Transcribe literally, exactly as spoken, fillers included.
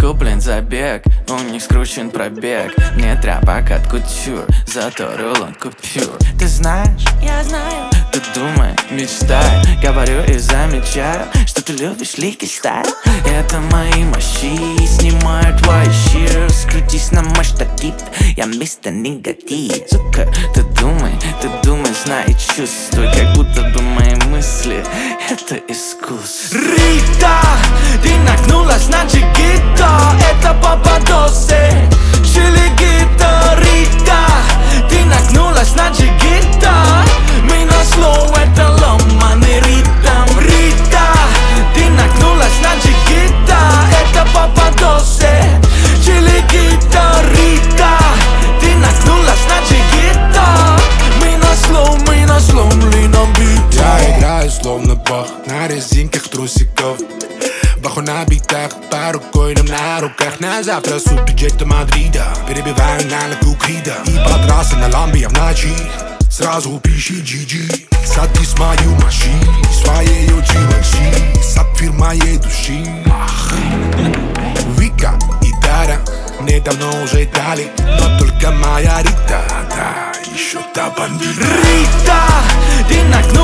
куплен забег, у них скручен пробег. Мне тряпок от кутюр, зато рулон купюр. Ты знаешь, Я знаю, ты думай, мечтай. Говорю и замечаю, что ты любишь легкий стайл. Это мои мощи, снимаю твои щи. Скрутись на мой штатив, я мистер негатив. Сука, ты думай, ты думай, знай и чувствуй, как будто бы мои мысли — это искусство. Рита, ты нагнулась на джигито, это Пападосы, Чилигито. Рита, ты нагнулась на джигито, мы на слоу, это ломаный ритм. Рита, ты нагнулась на джигито, это Пападосы, Чилигито. Рита, ты нагнулась на джигито, мы на слоу, мы на сломленном бите. Я играю словно бог на резинках трусиков, баху на битах, по рукойным на руках. На завтра суперджет до Мадрида, перебиваю на легу Крида. И по трассе на ламбе я в ночи, сразу пиши джи джи. Садись в мою машину, своей очи лучи, сапфир моей души. Вика и Дара мне давно уже дали, но только моя Рита, да, еще та бандита. Рита, ты нагнулась